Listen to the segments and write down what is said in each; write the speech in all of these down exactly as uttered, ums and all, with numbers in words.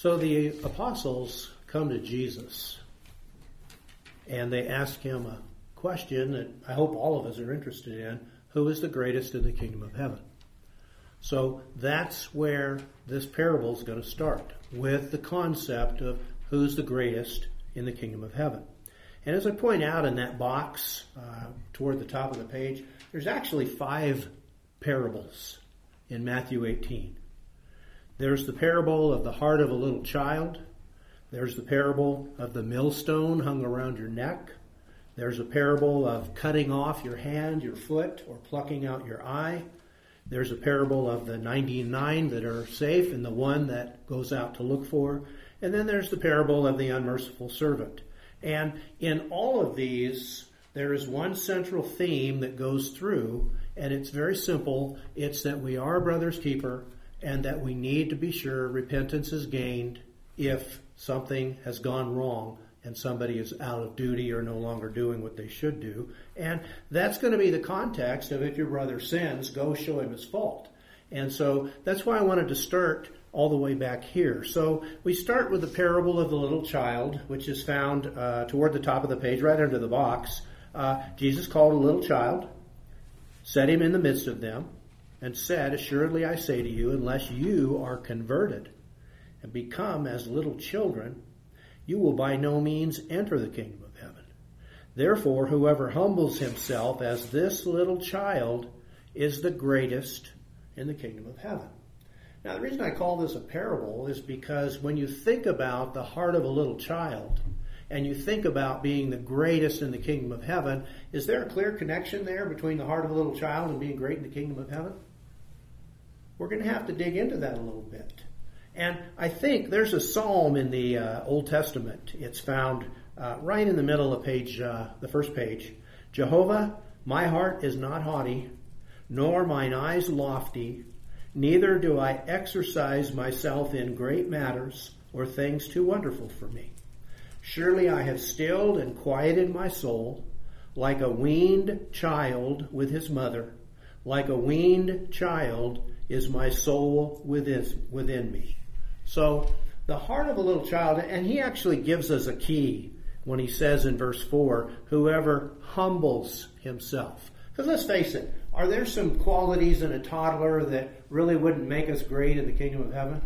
So the apostles come to Jesus and they ask him a question that I hope all of us are interested in. Who is the greatest in the kingdom of heaven? So that's where this parable is going to start, with the concept of who's the greatest in the kingdom of heaven. And as I point out in that box uh, toward the top of the page, there's actually five parables in Matthew eighteen. There's the parable of the heart of a little child. There's the parable of the millstone hung around your neck. There's a parable of cutting off your hand, your foot, or plucking out your eye. There's a parable of the ninety-nine that are safe and the one that goes out to look for. And then there's the parable of the unmerciful servant. And in all of these, there is one central theme that goes through, and it's very simple. It's that we are a brother's keeper, and that we need to be sure repentance is gained if something has gone wrong and somebody is out of duty or no longer doing what they should do. And that's going to be the context of if your brother sins, go show him his fault. And so that's why I wanted to start all the way back here. So we start with the parable of the little child, which is found uh, toward the top of the page, right under the box. Uh, Jesus called a little child, set him in the midst of them, and said, "Assuredly I say to you, unless you are converted and become as little children, you will by no means enter the kingdom of heaven. Therefore, whoever humbles himself as this little child is the greatest in the kingdom of heaven." Now, the reason I call this a parable is because when you think about the heart of a little child and you think about being the greatest in the kingdom of heaven, is there a clear connection there between the heart of a little child and being great in the kingdom of heaven? We're going to have to dig into that a little bit. And I think there's a psalm in the uh, Old Testament. It's found uh, right in the middle of page, uh, the first page. "Jehovah, my heart is not haughty, nor mine eyes lofty, neither do I exercise myself in great matters or things too wonderful for me. Surely I have stilled and quieted my soul, like a weaned child with his mother. Like a weaned child is my soul within, within me." So the heart of a little child, and he actually gives us a key when he says in verse four, whoever humbles himself. Because let's face it, are there some qualities in a toddler that really wouldn't make us great in the kingdom of heaven?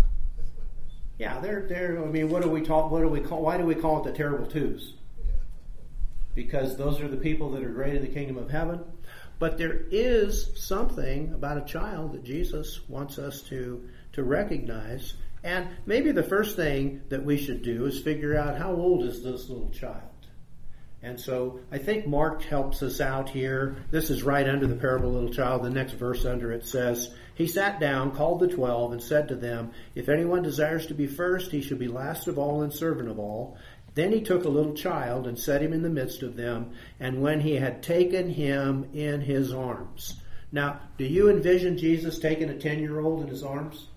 Yeah, they're they're. I mean, what do we talk? What do we call? Why do we call it the terrible twos? Because those are the people that are great in the kingdom of heaven. But there is something about a child that Jesus wants us to to recognize. And maybe the first thing that we should do is figure out how old is this little child. And so I think Mark helps us out here. This is right under the parable of the little child. The next verse under it says, "He sat down, called the twelve, and said to them, if anyone desires to be first, he should be last of all and servant of all. Then he took a little child and set him in the midst of them, and when he had taken him in his arms." Now, do you envision Jesus taking a ten-year-old in his arms?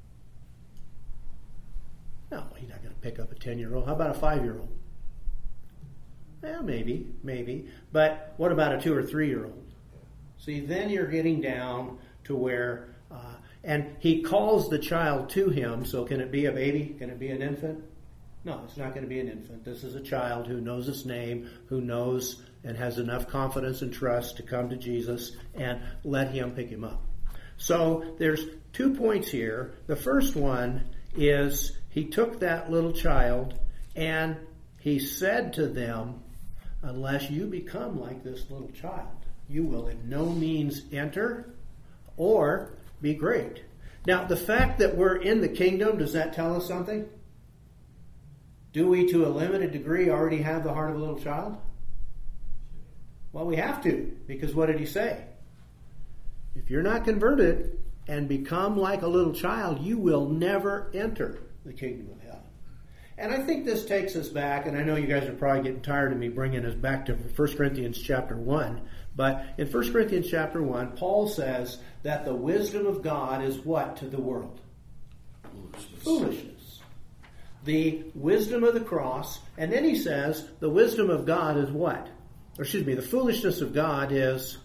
No, he's not going to pick up a ten-year-old. How about a five-year-old? Well, maybe, maybe. But what about a two- or three-year-old? See, then you're getting down to where, uh, and he calls the child to him, so can it be a baby? Can it be an infant? No, it's not going to be an infant. This is a child who knows his name, who knows and has enough confidence and trust to come to Jesus and let him pick him up. So there's two points here. The first one is he took that little child and he said to them, unless you become like this little child, you will in no means enter or be great. Now, the fact that we're in the kingdom, does that tell us something? Do we, to a limited degree, already have the heart of a little child? Well, we have to, because what did he say? If you're not converted and become like a little child, you will never enter the kingdom of heaven. And I think this takes us back, and I know you guys are probably getting tired of me bringing us back to First Corinthians chapter one, but in First Corinthians chapter one, Paul says that the wisdom of God is what to the world? Foolishness. Foolishness. The wisdom of the cross, and then he says the wisdom of God is what? Or excuse me, the foolishness of God is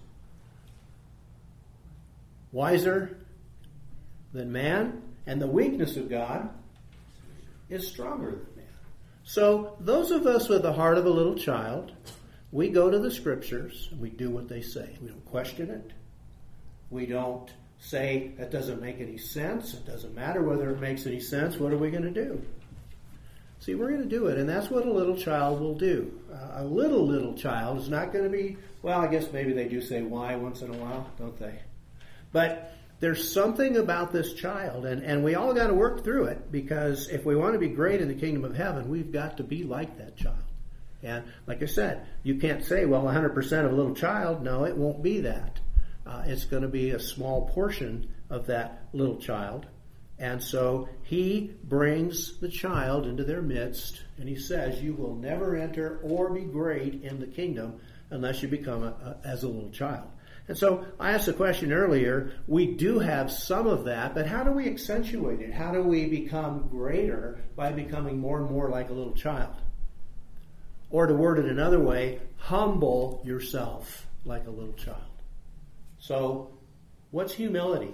wiser than man, and the weakness of God is stronger than man. So those of us with the heart of a little child, we go to the Scriptures and we do what they say. We don't question it. We don't say that doesn't make any sense. It doesn't matter whether it makes any sense. What are we going to do? See, we're going to do it, and that's what a little child will do. Uh, a little, little child is not going to be, well, I guess maybe they do say why once in a while, don't they? But there's something about this child, and, and we all got to work through it, because if we want to be great in the kingdom of heaven, we've got to be like that child. And like I said, you can't say, well, one hundred percent of a little child. No, it won't be that. Uh, it's going to be a small portion of that little child. And so he brings the child into their midst, and he says, you will never enter or be great in the kingdom unless you become a, a, as a little child. And so I asked the question earlier, we do have some of that, but how do we accentuate it? How do we become greater by becoming more and more like a little child? Or to word it another way, humble yourself like a little child. So what's humility?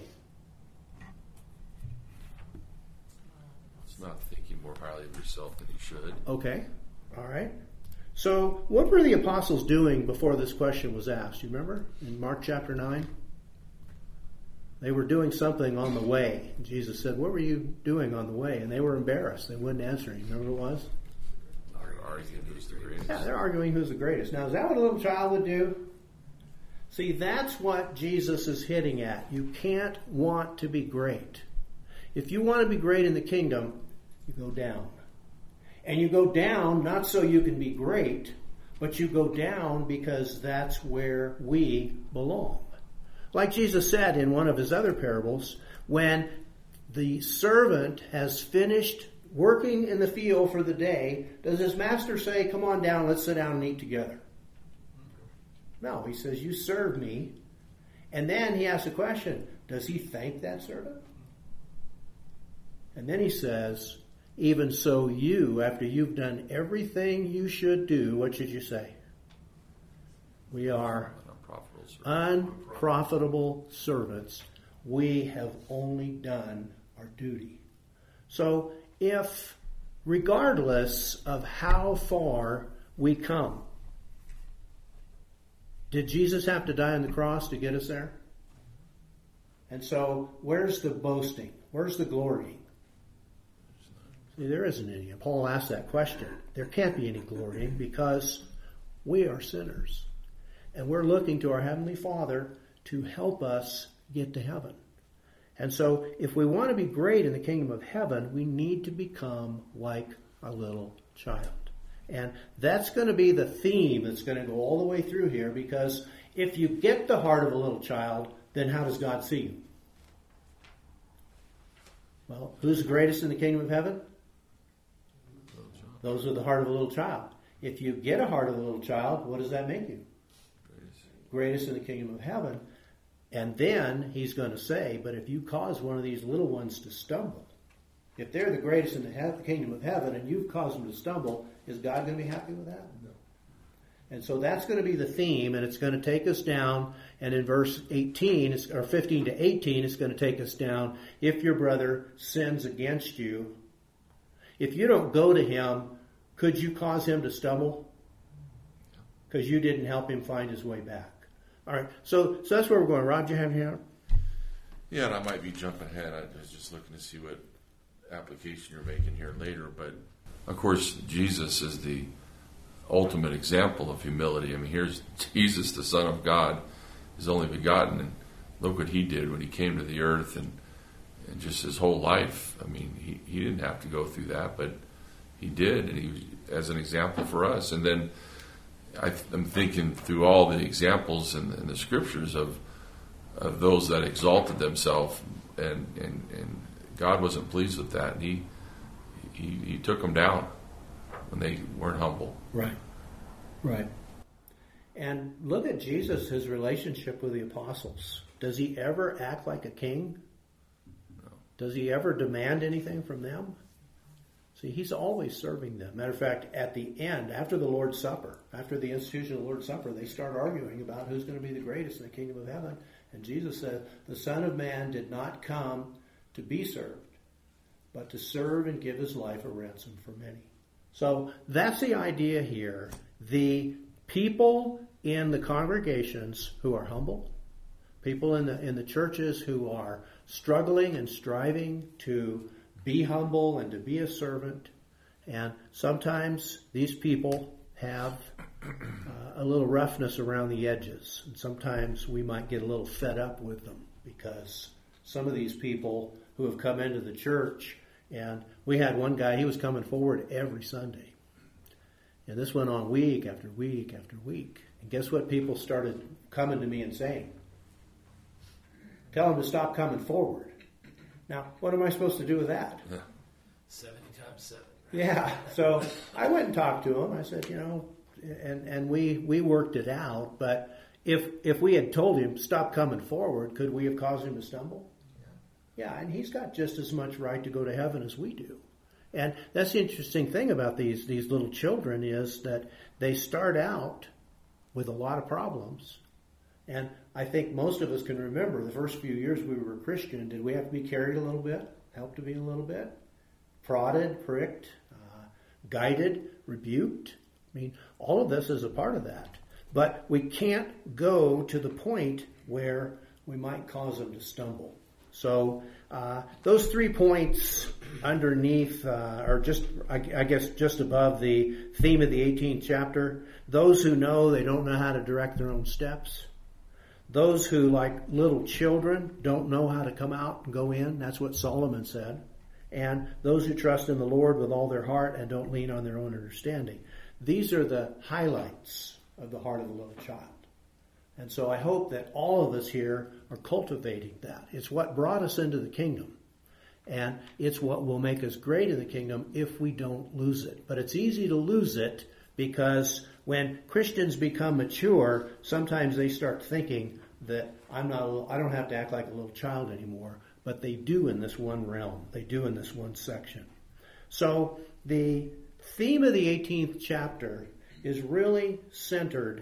It's not thinking more highly of yourself than you should. Okay, all right. So what were the apostles doing before this question was asked? You remember in Mark chapter nine? They were doing something on the way. Jesus said, what were you doing on the way? And they were embarrassed. They wouldn't answer him. Remember what it was? Arguing who's the greatest. Yeah, they're arguing who's the greatest. Now, is that what a little child would do? See, that's what Jesus is hitting at. You can't want to be great. If you want to be great in the kingdom, you go down. And you go down not so you can be great, but you go down because that's where we belong. Like Jesus said in one of his other parables, when the servant has finished working in the field for the day, does his master say, come on down, let's sit down and eat together? No, he says, you serve me. And then he asks a question, does he thank that servant? And then he says, even so you, after you've done everything you should do, what should you say? We are unprofitable servants. We have only done our duty. So if, regardless of how far we come, did Jesus have to die on the cross to get us there? And so, where's the boasting? Where's the glorying? See, there isn't any. And Paul asked that question. There can't be any glorying because we are sinners. And we're looking to our Heavenly Father to help us get to heaven. And so, if we want to be great in the kingdom of heaven, we need to become like a little child. And that's going to be the theme that's going to go all the way through here, because if you get the heart of a little child, then how does God see you? Well, who's the greatest in the kingdom of heaven? Those with the heart of a little child. If you get a heart of a little child, what does that make you? Greatest, greatest in the kingdom of heaven. And then he's going to say, but if you cause one of these little ones to stumble, if they're the greatest in the he- kingdom of heaven and you've caused them to stumble, is God going to be happy with that? No. And so that's going to be the theme, and it's going to take us down. And in verse eighteen, or fifteen to eighteen, it's going to take us down. If your brother sins against you, if you don't go to him, could you cause him to stumble? Because you didn't help him find his way back. All right, so so that's where we're going. Rob, do you have any here? Yeah, and I might be jumping ahead. I was just looking to see what application you're making here later. But, of course, Jesus is the ultimate example of humility. I mean, here's Jesus, the Son of God, his only begotten. And look what he did when he came to the earth and, and just his whole life. I mean, he, he didn't have to go through that, but he did. And he was as an example for us. And then I, I'm thinking through all the examples in, in the scriptures of of those that exalted themselves, and, and, and God wasn't pleased with that. And he, he he took them down when they weren't humble. Right, right. And look at Jesus, his relationship with the apostles. Does he ever act like a king? No. Does he ever demand anything from them? See, he's always serving them. Matter of fact, at the end, after the Lord's Supper, after the institution of the Lord's Supper, they start arguing about who's going to be the greatest in the kingdom of heaven. And Jesus said, the Son of Man did not come to be served, but to serve and give his life a ransom for many. So that's the idea here. The people in the congregations who are humble, people in the in the churches who are struggling and striving to be humble and to be a servant. And sometimes these people have uh, a little roughness around the edges. And sometimes we might get a little fed up with them because some of these people who have come into the church, and we had one guy, he was coming forward every Sunday. And this went on week after week after week. And guess what people started coming to me and saying? Tell him to stop coming forward. Now, what am I supposed to do with that? Yeah. seventy times seven. Yeah. So I went and talked to him. I said, you know, and, and we, we worked it out. But if if we had told him, stop coming forward, could we have caused him to stumble? Yeah. Yeah, and he's got just as much right to go to heaven as we do. And that's the interesting thing about these, these little children is that they start out with a lot of problems. And I think most of us can remember the first few years we were a Christian, did we have to be carried a little bit, helped to be a little bit, prodded, pricked, uh, guided, rebuked? I mean, all of this is a part of that. But we can't go to the point where we might cause them to stumble. So uh, those three points underneath, uh, or just, I, I guess, just above the theme of the eighteenth chapter, those who know they don't know how to direct their own steps. Those who, like little children, don't know how to come out and go in. That's what Solomon said. And those who trust in the Lord with all their heart and don't lean on their own understanding. These are the highlights of the heart of a little child. And so I hope that all of us here are cultivating that. It's what brought us into the kingdom. And it's what will make us great in the kingdom if we don't lose it. But it's easy to lose it because when Christians become mature, sometimes they start thinking that I'm not, a little, I don't have to act like a little child anymore. But they do in this one realm. They do in this one section. So the theme of the eighteenth chapter is really centered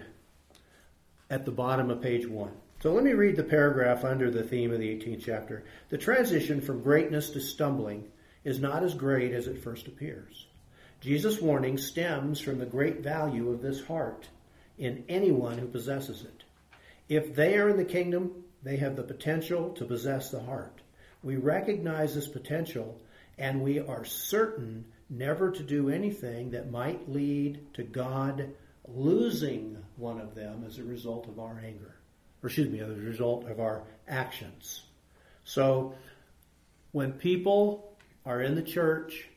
at the bottom of page one. So let me read the paragraph under the theme of the eighteenth chapter. The transition from greatness to stumbling is not as great as it first appears. Jesus' warning stems from the great value of this heart in anyone who possesses it. If they are in the kingdom, they have the potential to possess the heart. We recognize this potential, and we are certain never to do anything that might lead to God losing one of them as a result of our anger, or excuse me, as a result of our actions. So when people are in the church,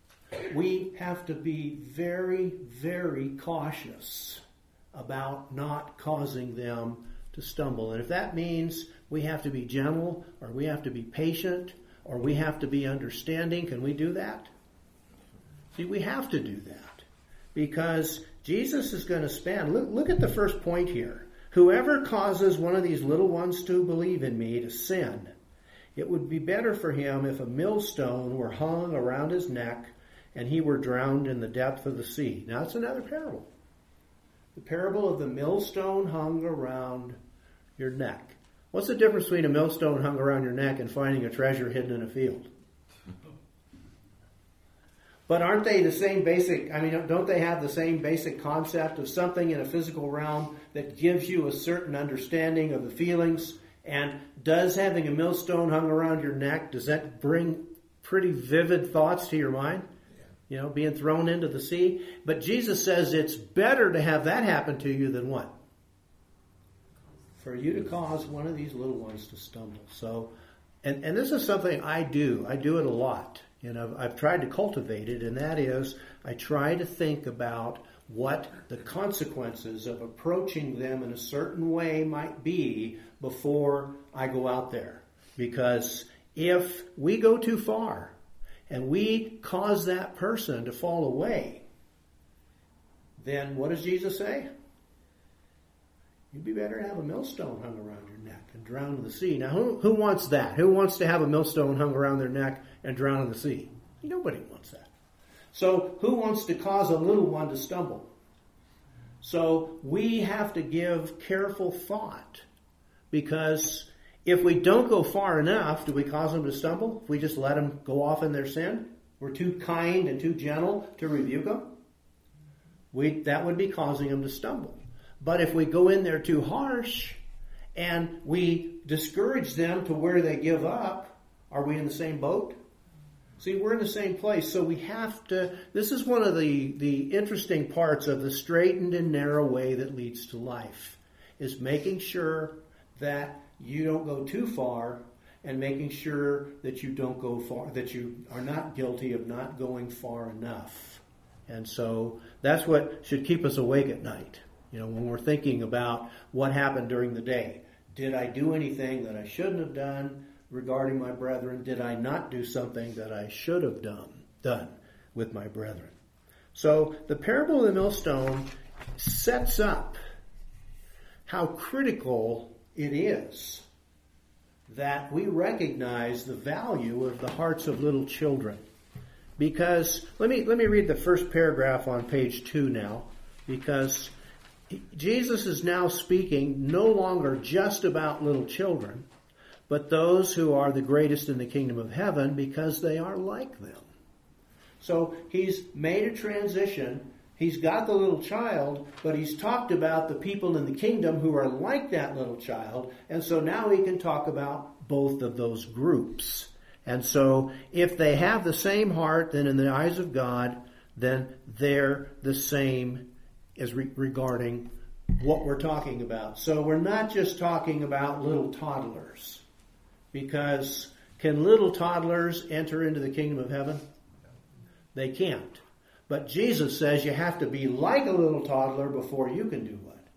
we have to be very, very cautious about not causing them to stumble. And if that means we have to be gentle, or we have to be patient, or we have to be understanding, can we do that? See, we have to do that because Jesus is going to spend, look, look at the first point here. Whoever causes one of these little ones to believe in me to sin, it would be better for him if a millstone were hung around his neck and he were drowned in the depth of the sea. Now, that's another parable. The parable of the millstone hung around your neck. What's the difference between a millstone hung around your neck and finding a treasure hidden in a field? But aren't they the same basic, I mean, don't they have the same basic concept of something in a physical realm that gives you a certain understanding of the feelings? And does having a millstone hung around your neck, does that bring pretty vivid thoughts to your mind? Yeah. You know, being thrown into the sea? But Jesus says it's better to have that happen to you than what? For you to cause one of these little ones to stumble. So, and, and this is something I do. I do it a lot. And I've, I've tried to cultivate it, and that is I try to think about what the consequences of approaching them in a certain way might be before I go out there. Because if we go too far and we cause that person to fall away, then what does Jesus say? You'd be better to have a millstone hung around your neck and drown in the sea. Now, who, who wants that? Who wants to have a millstone hung around their neck and drown in the sea? Nobody wants that. So who wants to cause a little one to stumble? So we have to give careful thought, because if we don't go far enough, do we cause them to stumble? If we just let them go off in their sin? We're too kind and too gentle to rebuke them? We, that would be causing them to stumble. But if we go in there too harsh and we discourage them to where they give up, are we in the same boat? See, we're in the same place. So we have to, this is one of the, the interesting parts of the straightened and narrow way that leads to life, is making sure that you don't go too far and making sure that you don't go far, that you are not guilty of not going far enough. And so that's what should keep us awake at night. You know, when we're thinking about what happened during the day. Did I do anything that I shouldn't have done regarding my brethren? Did I not do something that I should have done, done with my brethren? So the parable of the millstone sets up how critical it is that we recognize the value of the hearts of little children. Because, let me let me read the first paragraph on page two now, because Jesus is now speaking no longer just about little children, but those who are the greatest in the kingdom of heaven because they are like them. So he's made a transition. He's got the little child, but he's talked about the people in the kingdom who are like that little child. And so now he can talk about both of those groups. And so if they have the same heart, then in the eyes of God, then they're the same as re- regarding what we're talking about. So we're not just talking about little toddlers, because can little toddlers enter into the kingdom of heaven? They can't. But Jesus says you have to be like a little toddler before you can do what?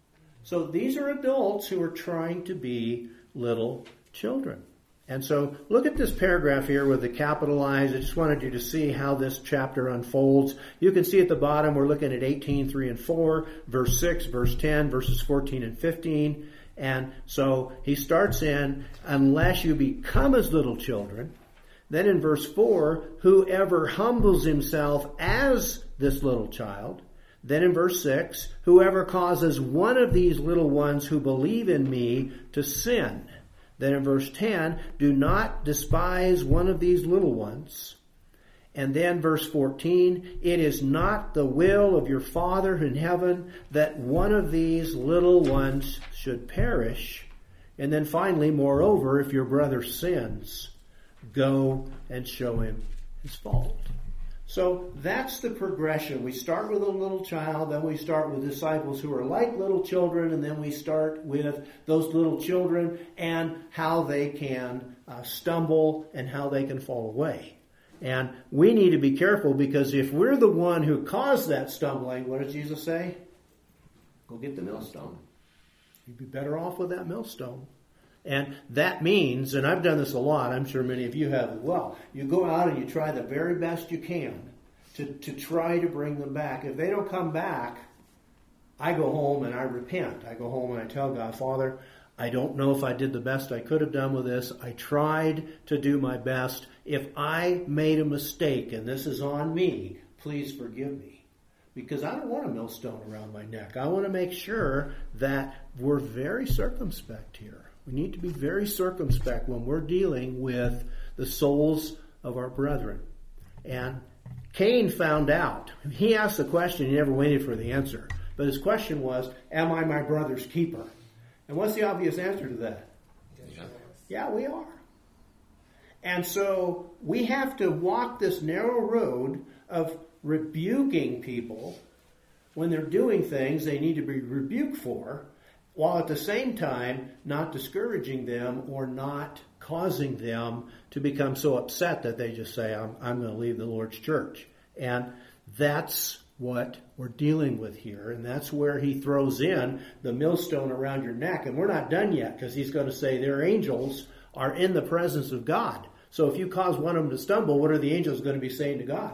So these are adults who are trying to be little children. And so look at this paragraph here with the capitalized. I just wanted you to see how this chapter unfolds. You can see at the bottom we're looking at eighteen, three and four, verse six, verse ten, verses fourteen and fifteen. And so he starts in, unless you become as little children. Then in verse four, whoever humbles himself as this little child. Then in verse six, whoever causes one of these little ones who believe in me to sin. Then in verse ten, do not despise one of these little ones. And then verse fourteen, it is not the will of your Father in heaven that one of these little ones should perish. And then finally, moreover, if your brother sins, go and show him his fault. So that's the progression. We start with a little child, then we start with disciples who are like little children, and then we start with those little children and how they can uh, stumble and how they can fall away. And we need to be careful, because if we're the one who caused that stumbling, what does Jesus say? Go get the millstone. You'd be better off with that millstone. And that means, and I've done this a lot, I'm sure many of you have as well, you go out and you try the very best you can to, to try to bring them back. If they don't come back, I go home and I repent. I go home and I tell God, Father, I don't know if I did the best I could have done with this. I tried to do my best. If I made a mistake and this is on me, please forgive me. Because I don't want a millstone around my neck. I want to make sure that we're very circumspect here. We need to be very circumspect when we're dealing with the souls of our brethren. And Cain found out. He asked the question, he never waited for the answer. But his question was, am I my brother's keeper? And what's the obvious answer to that? Yeah. Yeah, we are. And so we have to walk this narrow road of rebuking people when they're doing things they need to be rebuked for, while at the same time not discouraging them or not causing them to become so upset that they just say, I'm, I'm going to leave the Lord's church. And that's what we're dealing with here. And that's where he throws in the millstone around your neck. And we're not done yet, because he's going to say their angels are in the presence of God. So if you cause one of them to stumble, what are the angels going to be saying to God?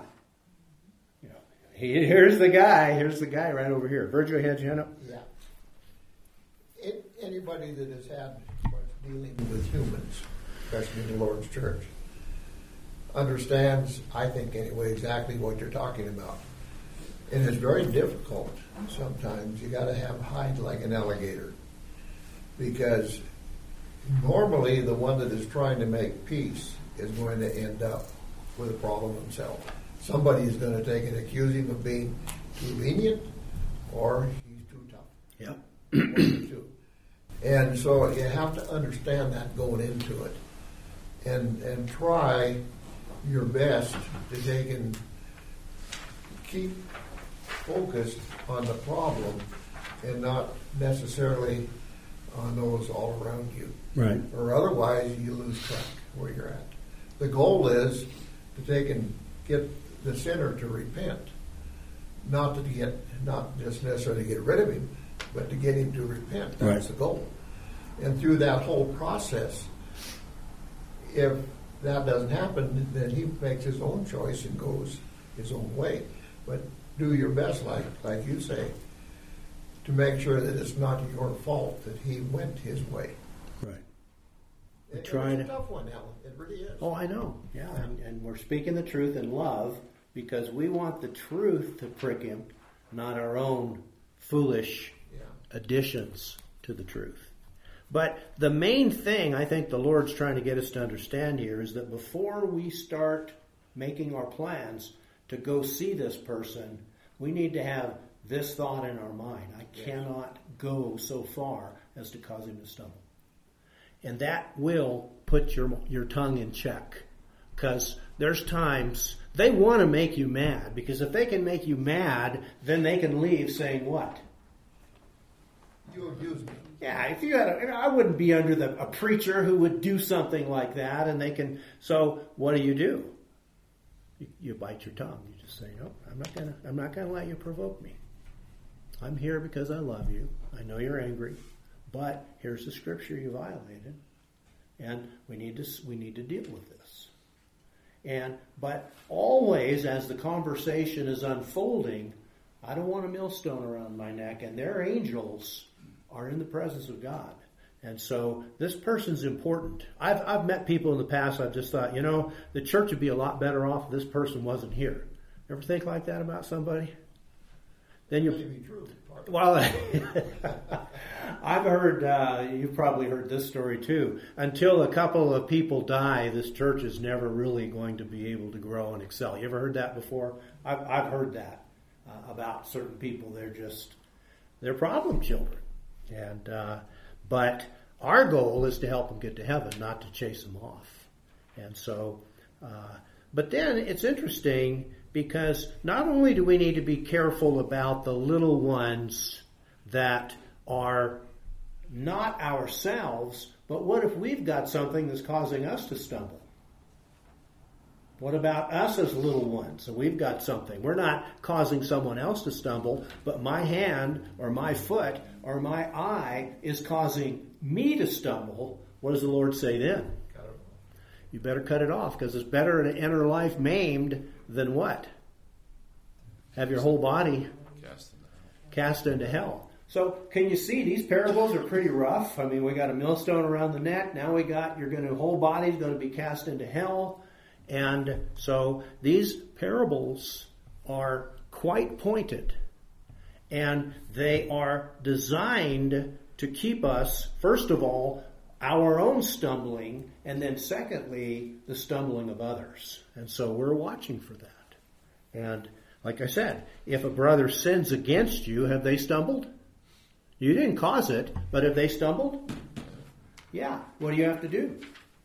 You know, here's the guy. Here's the guy right over here. Virgil, you had your hand up? Yeah. It, anybody that has had much dealing with humans, especially in the Lord's church, understands, I think anyway, exactly what you're talking about. And it's very difficult sometimes. You got to have hide like an alligator, because normally the one that is trying to make peace is going to end up with a problem himself. Somebody is going to take and accuse him of being too lenient, or he's too tough. Yep. One of the two. And so you have to understand that going into it, and and try your best to take and keep focused on the problem and not necessarily on those all around you. Right. Or otherwise you lose track where you're at. The goal is to take and get the sinner to repent, not to get, not just necessarily to get rid of him, but to get him to repent. That's Right. the goal. And through that whole process, if that doesn't happen, then he makes his own choice and goes his own way. But do your best, like like you say, to make sure that it's not your fault that he went his way. Right. We It- try it's to- a tough one, Alan. It really is. Oh, I know. Yeah, and, and we're speaking the truth in love because we want the truth to prick him, not our own foolish Yeah. additions to the truth. But the main thing I think the Lord's trying to get us to understand here is that before we start making our plans to go see this person, we need to have this thought in our mind. I Yes. cannot go so far as to cause him to stumble. And that will put your your tongue in check. Because there's times they want to make you mad. Because if they can make you mad, then they can leave saying what? You abuse me. Yeah, if you had a, I wouldn't be under the, a preacher who would do something like that. And they can, so what do you do? You, you bite your tongue. You just say, no, I'm not gonna, I'm not gonna let you provoke me. I'm here because I love you. I know you're angry, but here's the scripture you violated, and we need to we need to deal with this. And but always, as the conversation is unfolding, I don't want a millstone around my neck, and their angels are in the presence of God. And so this person's important. I've I've met people in the past. I've just thought, you know, the church would be a lot better off if this person wasn't here. Ever think like that about somebody? Then you. May be true. Well, I've heard, uh, you've probably heard this story too. Until a couple of people die, this church is never really going to be able to grow and excel. You ever heard that before? I've, I've heard that uh, about certain people. They're just, they're problem children. And, uh, but our goal is to help them get to heaven, not to chase them off. And so, uh, but then it's interesting because not only do we need to be careful about the little ones that are not ourselves, but what if we've got something that's causing us to stumble? What about us as little ones? And we've got something. We're not causing someone else to stumble, but my hand or my foot or my eye is causing me to stumble. What does the Lord say then? You better cut it off, because it's better to enter life maimed than what? Have your whole body Cast into hell. cast into hell. So can you see these parables are pretty rough? I mean, we got a millstone around the neck. Now we got your going to whole body's going to be cast into hell. And so these parables are quite pointed, and they are designed to keep us, first of all, our own stumbling, and then secondly, the stumbling of others. And so we're watching for that. And like I said, if a brother sins against you, have they stumbled? You didn't cause it, but have they stumbled? Yeah. What do you have to do?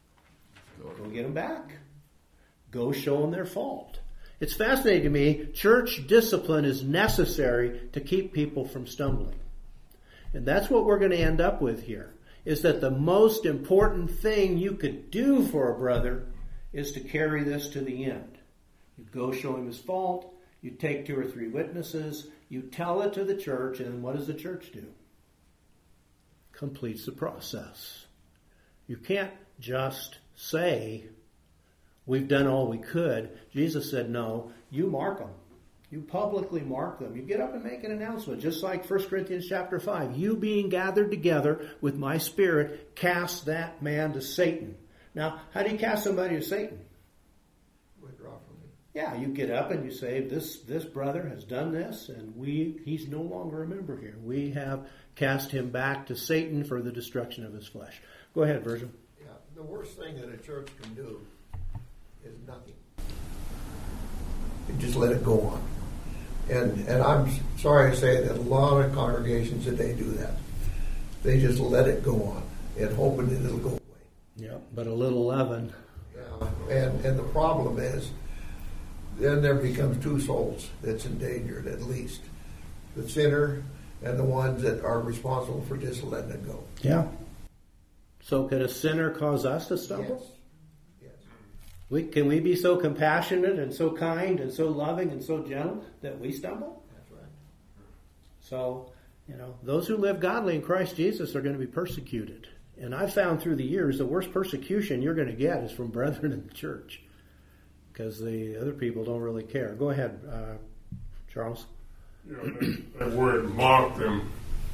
Go get them back. Go show them their fault. It's fascinating to me. Church discipline is necessary to keep people from stumbling. And that's what we're going to end up with here, is that the most important thing you could do for a brother is to carry this to the end. You go show him his fault. You take two or three witnesses. You tell it to the church. And what does the church do? Completes the process. You can't just say, we've done all we could. Jesus said, no, you mark them. You publicly mark them. You get up and make an announcement, just like First Corinthians chapter five. You being gathered together with my Spirit, cast that man to Satan. Now, how do you cast somebody to Satan? Withdraw from me. yeah, you get up and you say, this this brother has done this, and we he's no longer a member here. We have cast him back to Satan for the destruction of his flesh. Go ahead, Virgil. Yeah, the worst thing that a church can do is nothing. You just let it go on. And and I'm sorry to say that a lot of congregations today do that. They just let it go on and hoping that it'll go away. Yeah, but a little leaven. Yeah, and and the problem is, then there becomes two souls that's endangered at least. The sinner and the ones that are responsible for just letting it go. Yeah. So could a sinner cause us to stumble? Yes. Yes. We, can we be so compassionate and so kind and so loving and so gentle that we stumble? That's right. So, you know, those who live godly in Christ Jesus are going to be persecuted. And I've found through the years the worst persecution you're going to get is from brethren in the church, because the other people don't really care. Go ahead, uh, Charles. You know, that, that word mock them.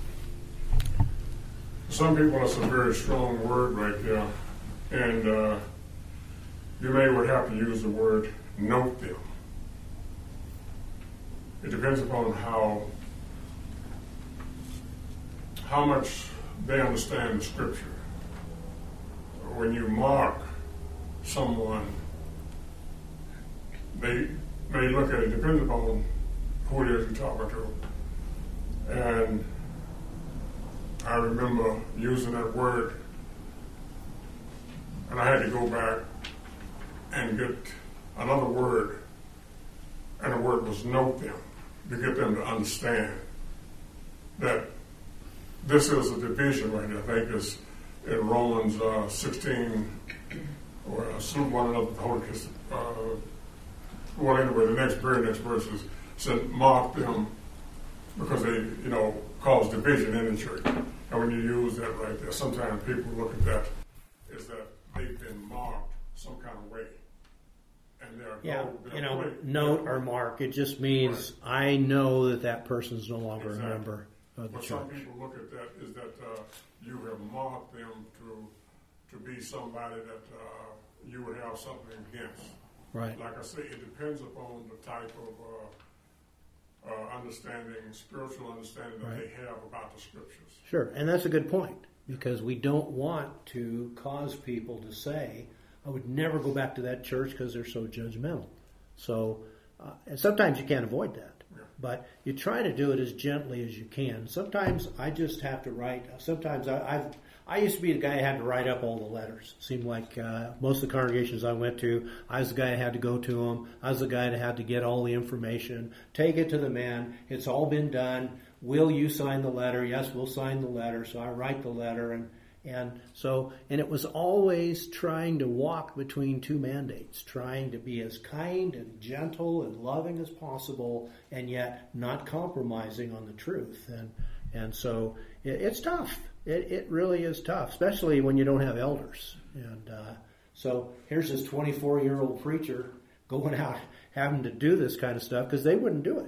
Some people, it's a very strong word right there. And uh, you may would have to use the word note them. It depends upon how how much they understand the scripture. When you mock someone, they may look at it, depends upon who it is you're talking to. And I remember using that word, and I had to go back and get another word, and the word was note them, to get them to understand that this is a division right now. I think it's in Romans uh, sixteen, or uh, salute one another with the Holy Kiss. Uh, well, anyway, the next, very next verse is, said, mock them because they, you know, cause division in the church. And when you use that right there, sometimes people look at that as that they've been marked some kind of way. And they're Yeah, no, they're you know, way. note or mark. It just means I know that that person's no longer Exactly. a member of the But church. some people look at that is that uh, you have marked them to to be somebody that uh, you would have something against. Right. Like I say, it depends upon the type of uh, uh, understanding, spiritual understanding that Right. they have about the scriptures. Sure, and that's a good point, because we don't want to cause people to say, I would never go back to that church because they're so judgmental. So, uh, and sometimes you can't avoid that. Yeah. But you try to do it as gently as you can. Sometimes I just have to write. Sometimes I, I've I used to be the guy who had to write up all the letters. It seemed like uh, most of the congregations I went to, I was the guy who had to go to them. I was the guy that had to get all the information, take it to the man. It's all been done. Will you sign the letter? Yes, we'll sign the letter. So I write the letter, and and so and it was always trying to walk between two mandates, trying to be as kind and gentle and loving as possible, and yet not compromising on the truth. And and so it, it's tough. It, it really is tough, especially when you don't have elders. And uh, so here's this twenty-four-year-old preacher going out having to do this kind of stuff because they wouldn't do it.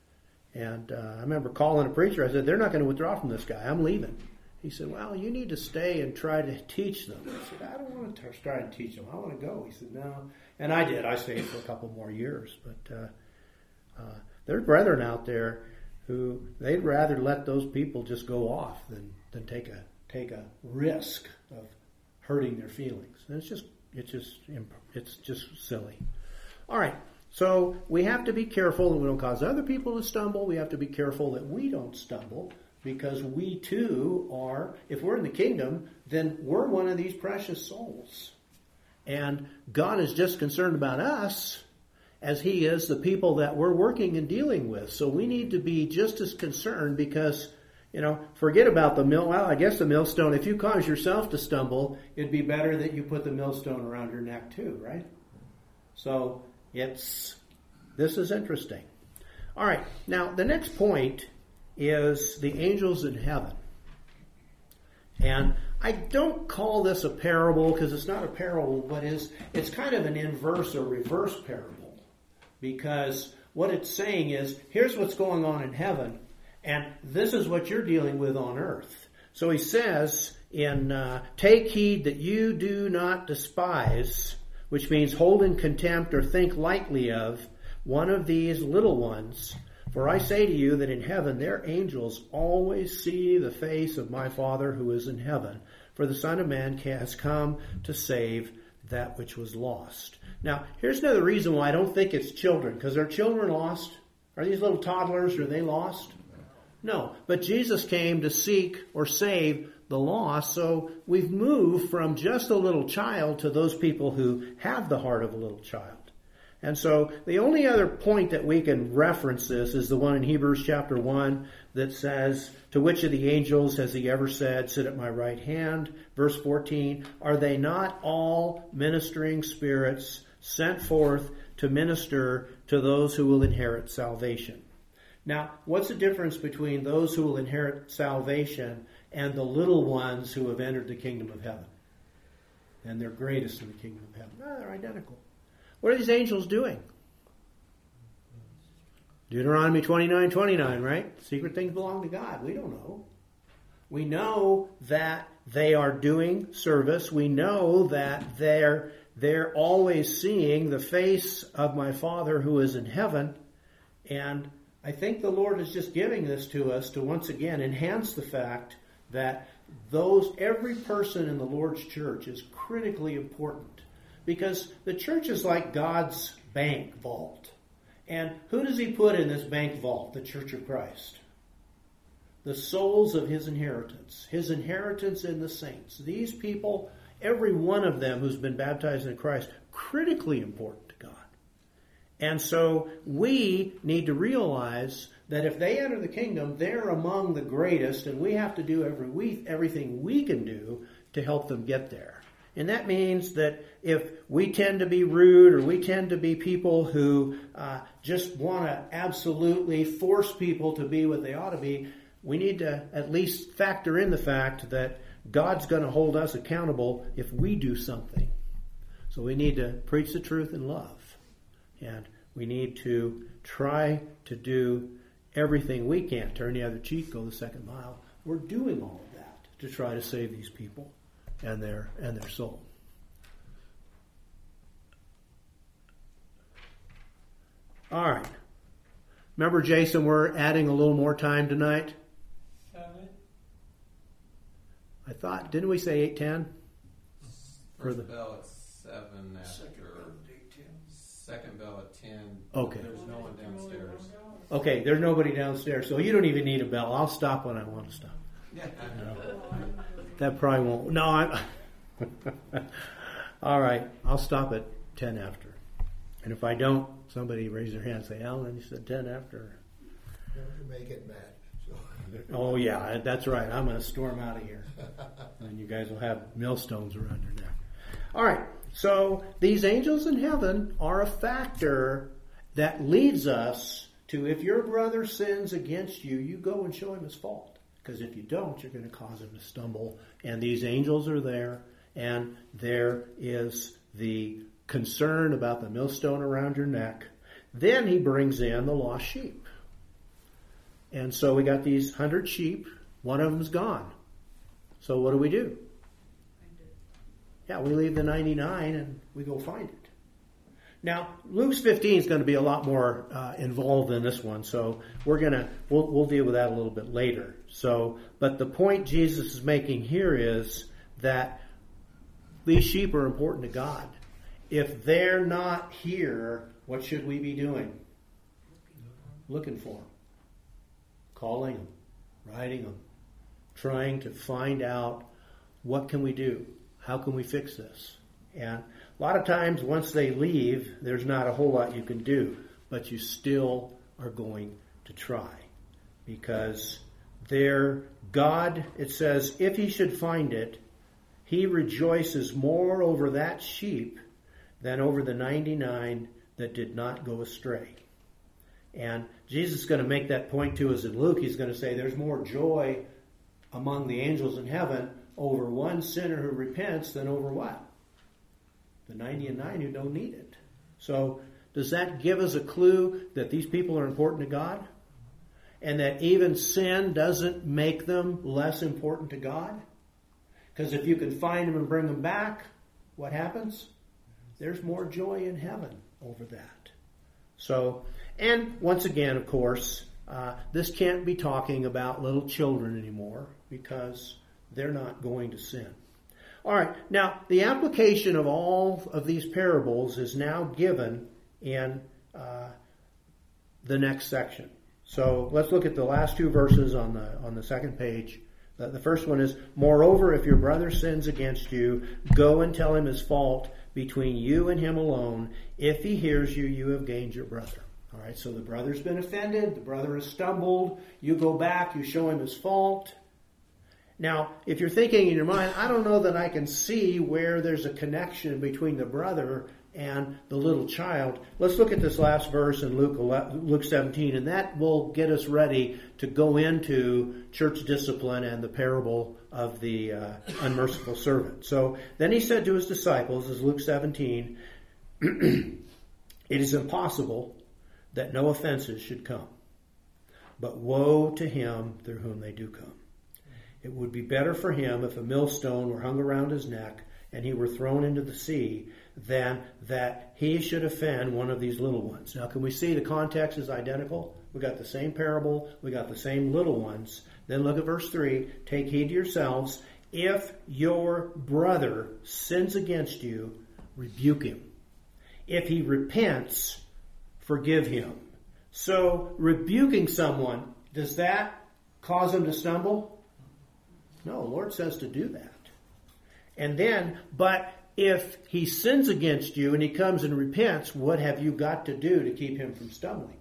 And uh, I remember calling a preacher. I said, they're not going to withdraw from this guy. I'm leaving. He said, well, you need to stay and try to teach them. I said, I don't want to try and teach them. I want to go. He said, no. And I did. I stayed for a couple more years. But uh, uh, there's brethren out there who they'd rather let those people just go off than, than take a take a risk of hurting their feelings. And it's just it's just it's just silly. All right. So we have to be careful that we don't cause other people to stumble. We have to be careful that we don't stumble, because we too are, if we're in the kingdom, then we're one of these precious souls. And God is just concerned about us as he is the people that we're working and dealing with. So we need to be just as concerned, because, you know, forget about the mill. Well, I guess the millstone, if you cause yourself to stumble, it'd be better that you put the millstone around your neck too, right? So it's, this is interesting. All right. Now, the next point is the angels in heaven. And I don't call this a parable because it's not a parable, but is it's kind of an inverse or reverse parable. Because what it's saying is, here's what's going on in heaven, and this is what you're dealing with on earth. So he says in, uh, take heed that you do not despise which means hold in contempt or think lightly of one of these little ones. For I say to you that in heaven their angels always see the face of my Father who is in heaven. For the Son of Man has come to save that which was lost. Now, here's another reason why I don't think it's children. Because are children lost? Are these little toddlers, are they lost? No. But Jesus came to seek or save the lost. So we've moved from just a little child to those people who have the heart of a little child. And so the only other point that we can reference this is the one in Hebrews chapter one that says, to which of the angels has he ever said, sit at my right hand? Verse fourteen, are they not all ministering spirits sent forth to minister to those who will inherit salvation? Now, what's the difference between those who will inherit salvation and the little ones who have entered the kingdom of heaven? And they're greatest in the kingdom of heaven. No, they're identical. What are these angels doing? Deuteronomy twenty-nine twenty-nine, right? Secret things belong to God. We don't know. We know that they are doing service. We know that they're, they're always seeing the face of my Father who is in heaven. And I think the Lord is just giving this to us to once again enhance the fact that those every person in the Lord's church is critically important. Because the church is like God's bank vault. And who does he put in this bank vault? The Church of Christ. The souls of his inheritance. His inheritance in the saints. These people, every one of them who's been baptized in Christ, critically important to God. And so we need to realize that if they enter the kingdom, they're among the greatest, and we have to do every week, everything we can do to help them get there. And that means that if we tend to be rude or we tend to be people who uh, just want to absolutely force people to be what they ought to be, we need to at least factor in the fact that God's going to hold us accountable if we do something. So we need to preach the truth in love. And we need to try to do everything we can. Turn the other cheek, go the second mile. We're doing all of that to try to save these people and their and their soul. All right. Remember, Jason, we're adding a little more time tonight. I thought, didn't we say eight ten? First the bell at seven after. Second bell at ten. Okay. There's no one downstairs. Okay, there's nobody downstairs, so you don't even need a bell. I'll stop when I want to stop. Yeah. That probably won't. No, I'm. All right, I'll stop at ten after. And if I don't, somebody raise their hand and say, Alan, you said ten after. You make it mad. So. Oh, yeah, that's right. I'm going to storm out of here. And you guys will have millstones around your neck. All right, so these angels in heaven are a factor that leads us to, if your brother sins against you, you go and show him his fault. Because if you don't, you're going to cause him to stumble. And these angels are there, and there is the concern about the millstone around your neck. Then he brings in the lost sheep. And so we got these hundred sheep. One of them's gone. So what do we do? Yeah, we leave the ninety-nine and we go find it. Now, Luke's fifteen is going to be a lot more uh, involved in this one, so we're going to we'll, we'll deal with that a little bit later. So, but the point Jesus is making here is that these sheep are important to God. If they're not here, what should we be doing? Looking for them, calling them, writing them, trying to find out what can we do, how can we fix this, and a lot of times, once they leave, there's not a whole lot you can do, but you still are going to try. Because their God, it says, if he should find it, he rejoices more over that sheep than over the ninety-nine that did not go astray. And Jesus is going to make that point to us in Luke. He's going to say there's more joy among the angels in heaven over one sinner who repents than over what? The ninety and nine who don't need it. So does that give us a clue that these people are important to God? And that even sin doesn't make them less important to God? Because if you can find them and bring them back, what happens? there's more joy in heaven over that. So, and once again, of course, uh, this can't be talking about little children anymore because they're not going to sin. All right, now the application of all of these parables is now given in uh, the next section. So let's look at the last two verses on the on the second page. The, the first one is, moreover, if your brother sins against you, go and tell him his fault between you and him alone. If he hears you, you have gained your brother. All right, so the brother's been offended, the brother has stumbled, you go back, you show him his fault. Now, if you're thinking in your mind, I don't know that I can see where there's a connection between the brother and the little child. Let's look at this last verse in Luke Luke seventeen, and that will get us ready to go into church discipline and the parable of the uh, unmerciful servant. So then he said to his disciples, as Luke seventeen, it is impossible that no offenses should come, but woe to him through whom they do come. It would be better for him if a millstone were hung around his neck and he were thrown into the sea than that he should offend one of these little ones. Now, can we see the context is identical? We got the same parable. We got the same little ones. Then look at verse three. Take heed to yourselves. If your brother sins against you, rebuke him. If he repents, forgive him. So, rebuking someone, does that cause him to stumble? No, the Lord says to do that. And then, but if he sins against you and he comes and repents, what have you got to do to keep him from stumbling?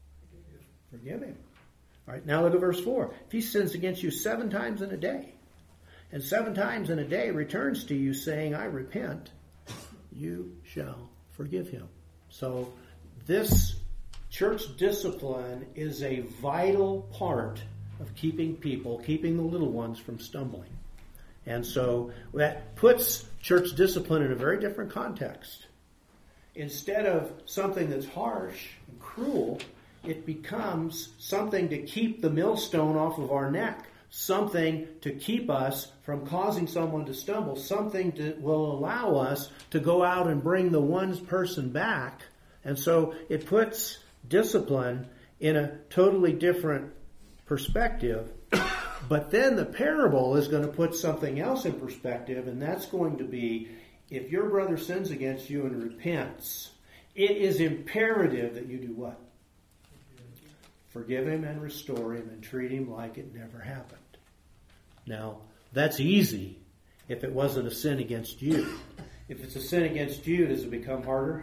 Forgive him. All right, now look at verse four. If he sins against you seven times in a day, and seven times in a day returns to you saying, I repent, you shall forgive him. So this church discipline is a vital part of keeping people, keeping the little ones from stumbling. And so that puts church discipline in a very different context. Instead of something that's harsh and cruel, it becomes something to keep the millstone off of our neck, something to keep us from causing someone to stumble, something that will allow us to go out and bring the one person back. And so it puts discipline in a totally different perspective. But then the parable is going to put something else in perspective, and that's going to be, if your brother sins against you and repents, it is imperative that you do what? Forgive him and restore him and treat him like it never happened. Now, that's easy if it wasn't a sin against you. If it's a sin against you, does it become harder?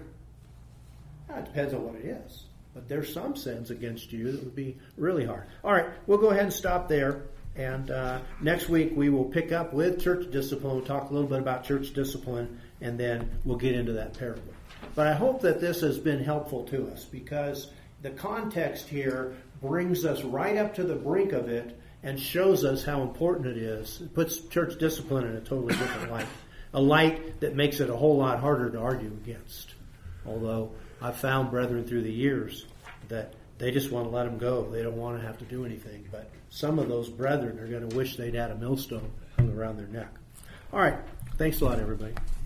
Well, it depends on what it is. But there's some sins against you that would be really hard. All right, we'll go ahead and stop there. And uh, next week we will pick up with church discipline. We'll talk a little bit about church discipline, and then we'll get into that parable. But I hope that this has been helpful to us, because the context here brings us right up to the brink of it and shows us how important it is. It puts church discipline in a totally different light. A light that makes it a whole lot harder to argue against. Although I've found brethren through the years that they just want to let them go. They don't want to have to do anything. But some of those brethren are going to wish they'd had a millstone hung around their neck. All right. Thanks a lot, everybody.